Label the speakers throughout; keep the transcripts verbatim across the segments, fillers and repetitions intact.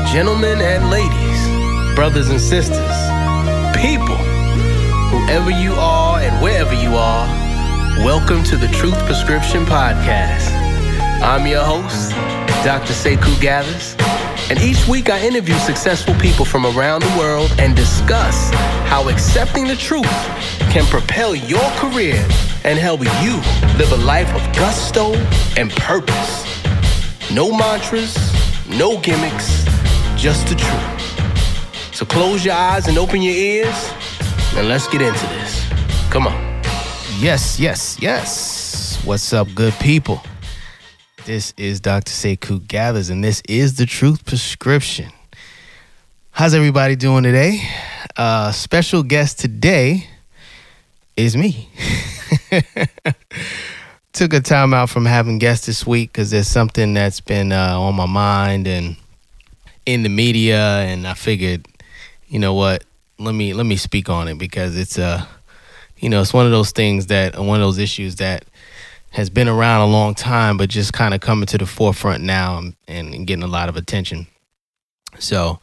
Speaker 1: Gentlemen and ladies, brothers and sisters, people, whoever you are and wherever you are, welcome to the Truth Prescription Podcast. I'm your host, Doctor Sekou Gathers, and each week I interview successful people from around the world and discuss how accepting the truth can propel your career and help you live a life of gusto and purpose. No mantras, no gimmicks, just the truth. So close your eyes and open your ears, and let's get into this. Come on.
Speaker 2: Yes, yes, yes. What's up, good people? This is Doctor Sekou Gathers, and this is the Truth Prescription. How's everybody doing today? Uh, special guest today is me. Took a time out from having guests this week because there's something that's been uh, on my mind and in the media, and I figured, you know what, let me let me speak on it because it's uh, you know, it's one of those things that one of those issues that has been around a long time, but just kind of coming to the forefront now and, and getting a lot of attention. So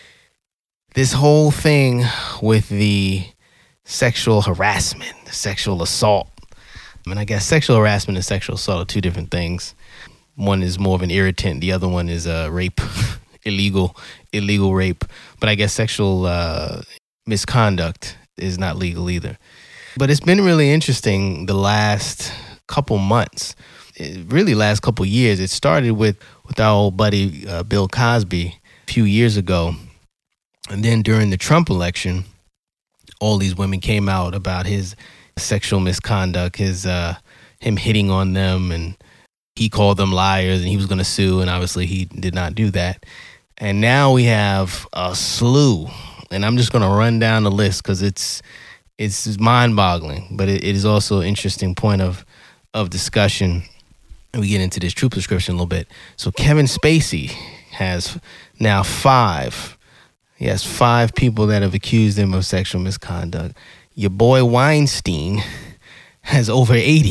Speaker 2: this whole thing with the sexual harassment, sexual assault. I mean, I guess sexual harassment and sexual assault are two different things. One is more of an irritant. The other one is uh, rape, illegal, illegal rape. But I guess sexual uh, misconduct is not legal either. But it's been really interesting the last couple months, it really last couple years. It started with, with our old buddy uh, Bill Cosby a few years ago. And then during the Trump election, all these women came out about his sexual misconduct, his uh, him hitting on them, and he called them liars, and he was going to sue, and obviously he did not do that. And now we have a slew, and I'm just going to run down the list because it's it's mind-boggling, but it, it is also an interesting point of of discussion. And we get into this Truth Prescription a little bit. So Kevin Spacey has now five. He has five people that have accused him of sexual misconduct. Your boy Weinstein has over eighty.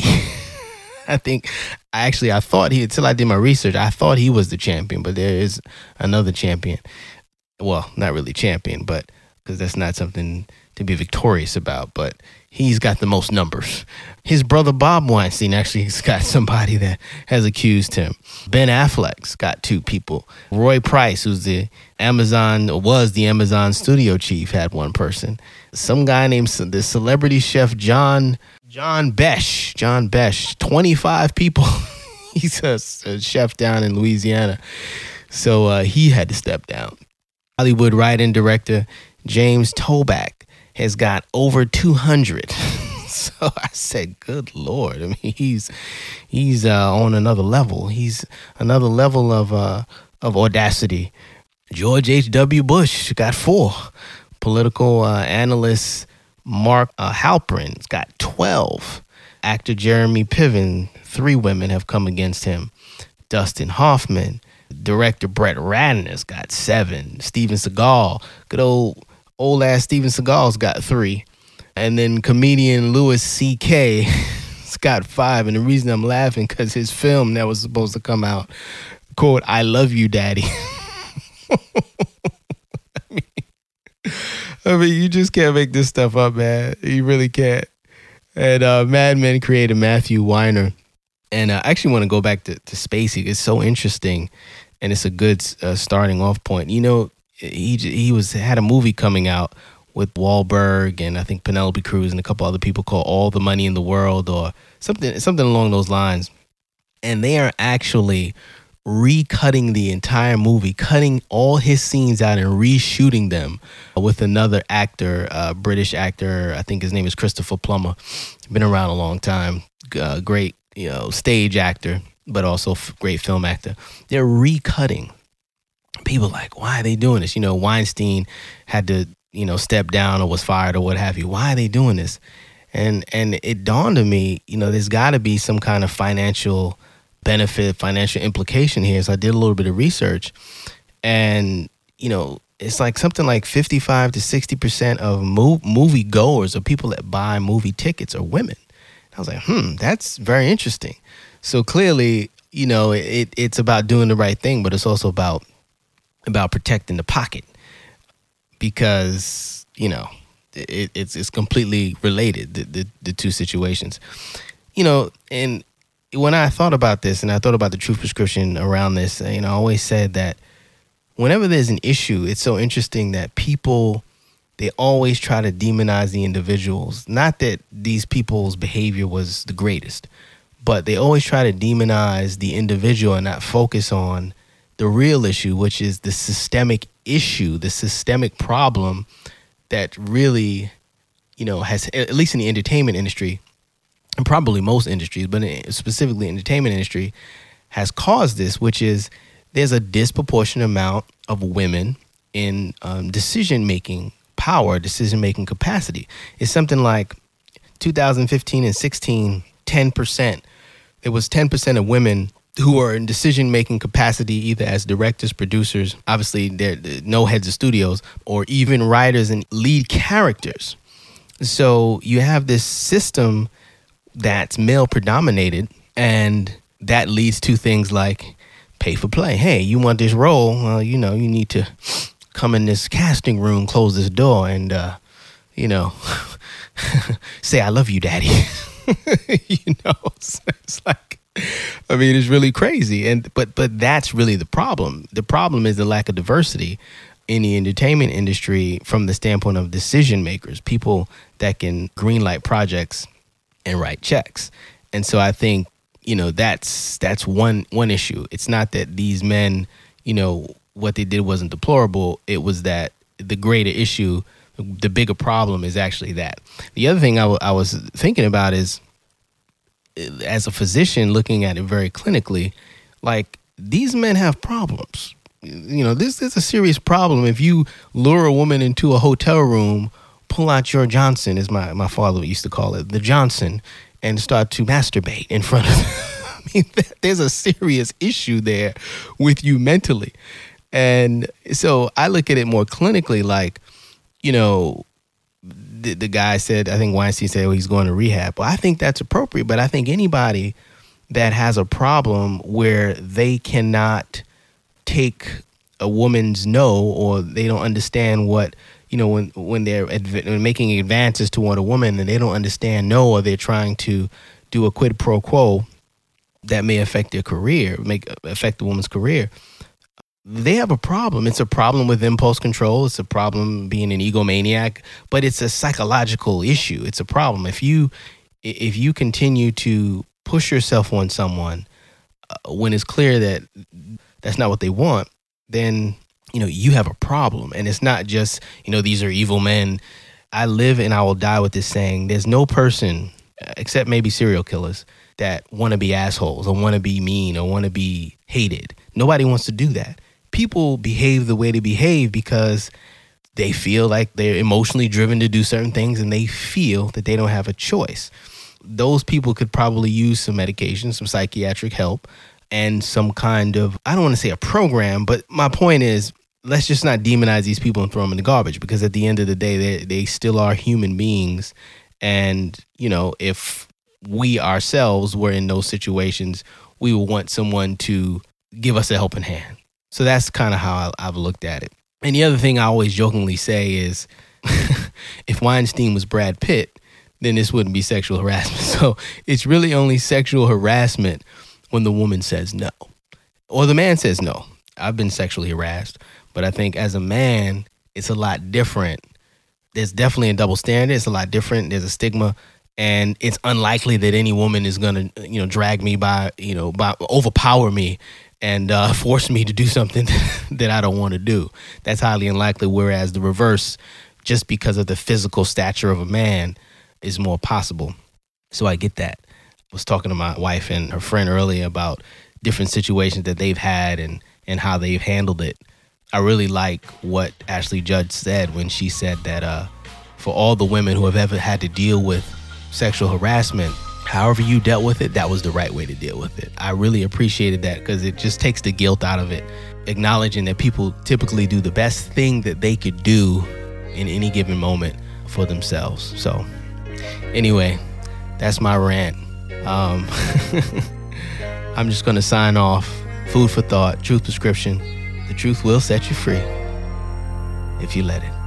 Speaker 2: I think, I actually, I thought he, until I did my research, I thought he was the champion, but there is another champion. Well, not really champion, but because that's not something to be victorious about, but he's got the most numbers. His brother Bob Weinstein actually has got somebody that has accused him. Ben Affleck's got two people. Roy Price, who's the Amazon, was the Amazon studio chief, had one person. Some guy named the celebrity chef John John Besh. John Besh, twenty-five people. He's a, a chef down in Louisiana. So uh, he had to step down. Hollywood writer and director James Toback has got over two hundred. So I said, good Lord. I mean, he's he's uh, on another level. He's another level of uh, of audacity. George H W. Bush got four. Political uh, analyst Mark uh, Halperin's got twelve. Actor Jeremy Piven, three women have come against him. Dustin Hoffman. Director Brett Ratner's got seven. Steven Seagal, good old old ass Steven Seagal's got three. And then comedian Louis C K has got five. And the reason I'm laughing because his film that was supposed to come out, quote, I love you, daddy. I, mean, I mean, you just can't make this stuff up, man. You really can't. And uh, Mad Men creator Matthew Weiner. And uh, I actually want to go back to, to Spacey. It's so interesting, and it's a good uh, starting off point. You know, he he was had a movie coming out with Wahlberg and I think Penelope Cruz and a couple other people called All the Money in the World or something something along those lines. And they are actually recutting the entire movie, cutting all his scenes out and reshooting them with another actor, uh, British actor. I think his name is Christopher Plummer. Been around a long time. Uh, great, you know, stage actor, but also f- great film actor. They're recutting. People are like, why are they doing this? You know, Weinstein had to, you know, step down or was fired or what have you. Why are they doing this? And and it dawned on me, you know, there's got to be some kind of financial benefit, financial implication here. So I did a little bit of research, and you know, it's like something like fifty-five to sixty percent of mov- movie goers or people that buy movie tickets are women. I was like, hmm, that's very interesting. So clearly, you know, it it's about doing the right thing, but it's also about about protecting the pocket, because, you know, it, it's it's completely related, the, the the two situations. You know, and when I thought about this and I thought about the truth prescription around this, you know, I always said that whenever there's an issue, it's so interesting that people, they always try to demonize the individuals. Not that these people's behavior was the greatest, but they always try to demonize the individual and not focus on the real issue, which is the systemic issue, the systemic problem that really, you know, has, at least in the entertainment industry, and probably most industries, but specifically entertainment industry, has caused this, which is there's a disproportionate amount of women in um, decision-making power, decision-making capacity. It's something like two thousand fifteen and sixteen, ten percent. It was ten percent of women who are in decision-making capacity, either as directors, producers, obviously they're no heads of studios, or even writers and lead characters. So you have this system that's male predominated, and that leads to things like pay for play. Hey, you want this role? Well, you know, you need to come in this casting room, close this door, and, uh, you know, say, I love you, daddy. You know, so it's like, I mean, it's really crazy. And but but that's really the problem. The problem is the lack of diversity in the entertainment industry from the standpoint of decision makers, people that can greenlight projects and write checks. And so I think, you know, that's that's one one issue. It's not that these men, you know, what they did wasn't deplorable. It was that the greater issue, the bigger problem is actually that. The other thing I, w- I was thinking about is, as a physician looking at it very clinically, like, these men have problems. You know, this is a serious problem. If you lure a woman into a hotel room, pull out your Johnson, as my, my father used to call it, the Johnson, and start to masturbate in front of them. I mean, there's a serious issue there with you mentally. And so I look at it more clinically, like, you know, the, the guy said, I think Weinstein said, oh, he's going to rehab. Well, I think that's appropriate, but I think anybody that has a problem where they cannot take a woman's no, or they don't understand what, you know, when when they're adv- making advances toward a woman and they don't understand no, or they're trying to do a quid pro quo that may affect their career, make affect the woman's career, they have a problem. It's a problem with impulse control. It's a problem being an egomaniac, but it's a psychological issue. It's a problem. If you if you continue to push yourself on someone uh, when it's clear that that's not what they want, then, you know, you have a problem. And it's not just, you know, these are evil men. I live and I will die with this saying. There's no person, except maybe serial killers, that want to be assholes or want to be mean or want to be hated. Nobody wants to do that. People behave the way they behave because they feel like they're emotionally driven to do certain things, and they feel that they don't have a choice. Those people could probably use some medication, some psychiatric help, and some kind of, I don't want to say a program, but my point is, let's just not demonize these people and throw them in the garbage, because at the end of the day, they they still are human beings. And, you know, if we ourselves were in those situations, we would want someone to give us a helping hand. So that's kind of how I, I've looked at it. And the other thing I always jokingly say is, if Weinstein was Brad Pitt, then this wouldn't be sexual harassment. So it's really only sexual harassment when the woman says no, or the man says no. I've been sexually harassed, but I think as a man, it's a lot different. There's definitely a double standard. It's a lot different. There's a stigma, and it's unlikely that any woman is going to, you know, drag me by, you know, by overpower me and uh, force me to do something that I don't want to do. That's highly unlikely. Whereas the reverse, just because of the physical stature of a man, is more possible. So I get that. I was talking to my wife and her friend earlier about different situations that they've had and, and how they've handled it. I really like what Ashley Judd said when she said that uh, for all the women who have ever had to deal with sexual harassment, however you dealt with it, that was the right way to deal with it. I really appreciated that, because it just takes the guilt out of it, acknowledging that people typically do the best thing that they could do in any given moment for themselves. So anyway, that's my rant. Um, I'm just going to sign off. Food for thought, truth prescription. The truth will set you free if you let it.